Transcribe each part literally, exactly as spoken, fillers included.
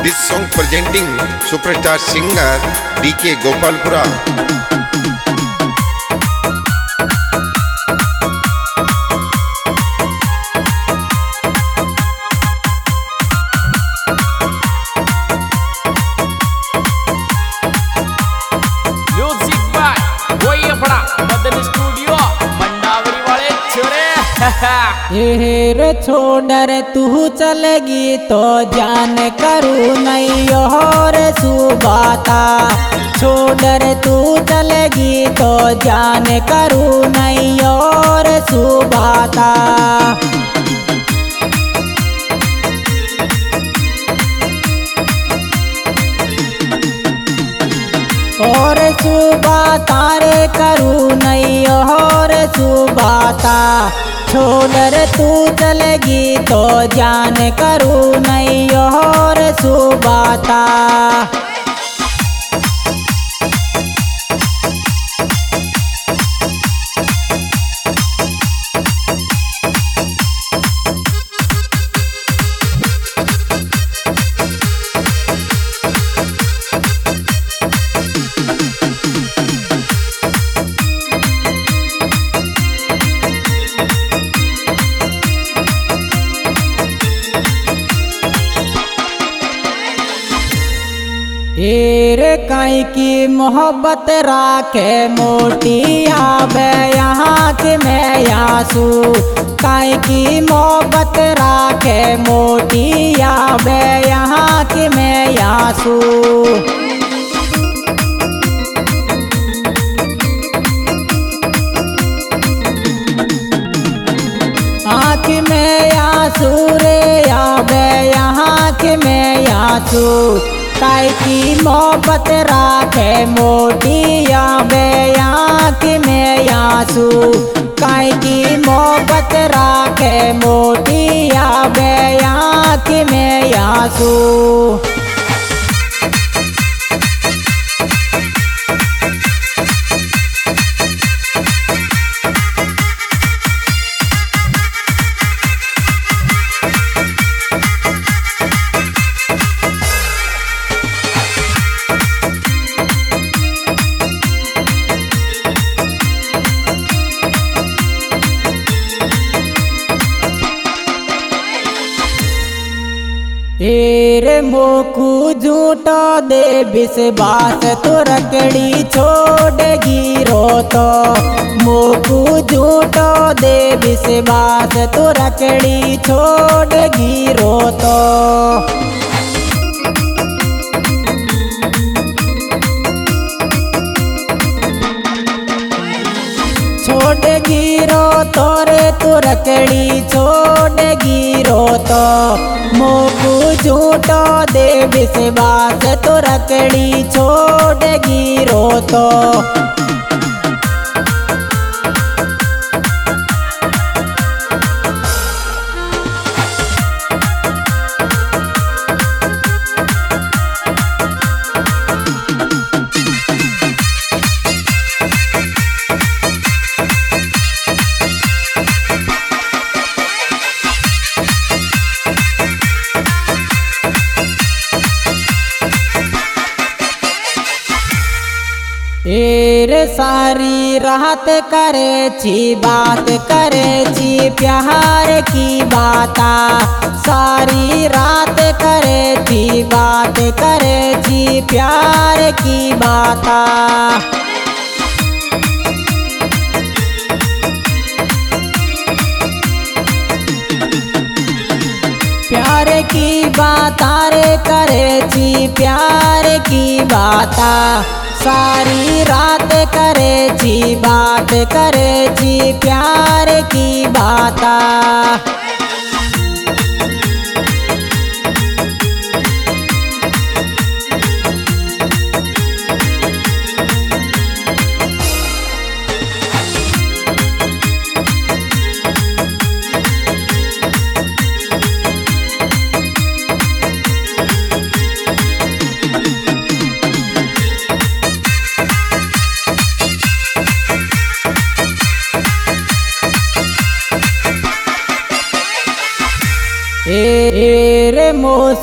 This song presenting superstar singer D K Gopalpura. Music by वही अपना मदन studio Mandawari वाले छोरे। ये रे छोड़ तू चलेगी तो जान करू नहीं और सुबाता। छोड़ तू चलेगी तो जान करू नहीं और सुबाता। और सुबाता रे करू नहीं और सुबाता। छोड़ तू चलेगी तो जान करू नहीं और सुबाता। रे काई की मोहब्बत राखे मोटी आवे यहाँ के मैं यासू। काई की मोहब्बत राखे मोटी आवे यहाँ के मैं यासू। आँख में यासू रे आवे यहाँ के मैं यासू। काई की मोहब्बत राखे मोटी आवे आँख में यासू। काई की मोहब्बत राखे मोटी आवे आँख में यासू। रे मोकू झूठो दे विश्वास तो रकड़ी छोड़ेगी रो तो। मोकू झूठो दे विश्वास तो रकड़ी छोड़ेगी रो तो। छोड़ेगी रो तो रे तू रकड़ी छोड़ेगी रो तो। मोकू झूठो दे विश्वास तो रकड़ी छोड़ेगी रो तो। रे सारी रात करे छी बात करे छी प्यार की बाता। सारी रात करे छी बात करे छी प्यार की बाता। प्यार की बाता रे करे छी प्यार की बाता। सारी रात करे छी बात करे छी प्यार की बाता।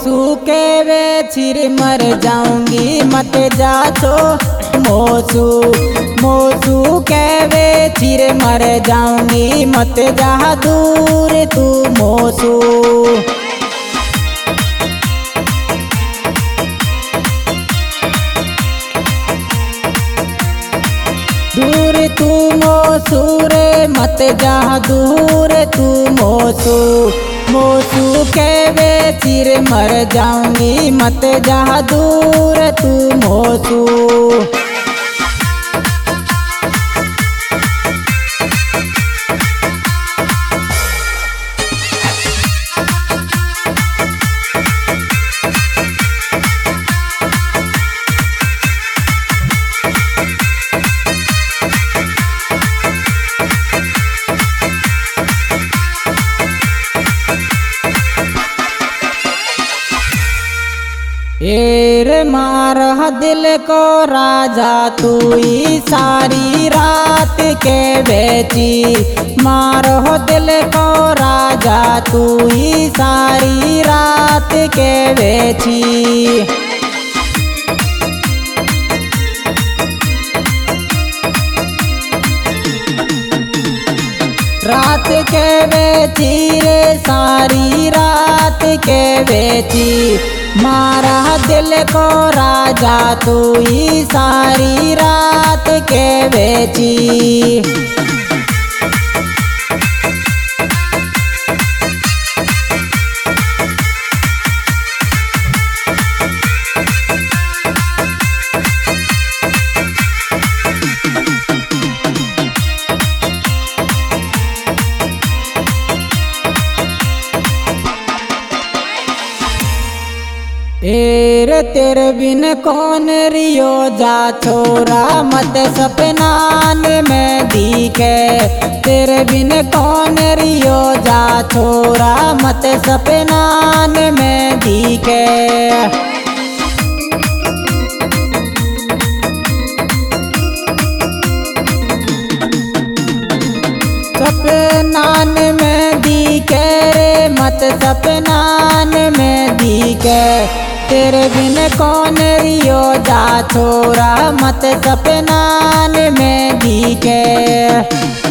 मोसू के वे चिर मर जाऊंगी मत जा तो मोसू मोसू के वे चिर मर जाऊंगी मत जा दूर तू मोसू। दूर तू मोसू रे मत जा दूर तू मोसू मोसू के वे चिर मर जाऊंगी मत जा दूर तू मोसू। एर मार दिल को राजा तू ही सारी रात के बेची मारो दिल को राजा तू ही सारी रात के बेची। रात के बेची रे सारी रात के बेची मारा दिल को राजा तू ही सारी रात के बेची। एर तेरे बिन कौन रियो जा छोरा मत सपनान में दिखे तेरे बिन कौन रियो जा छोरा मत सपनान में दिखे। सपनान में दिखे रे मत सपनान में दिखे तेरे बिन कौन रियो जा छोरा मत सपनान में दिखे।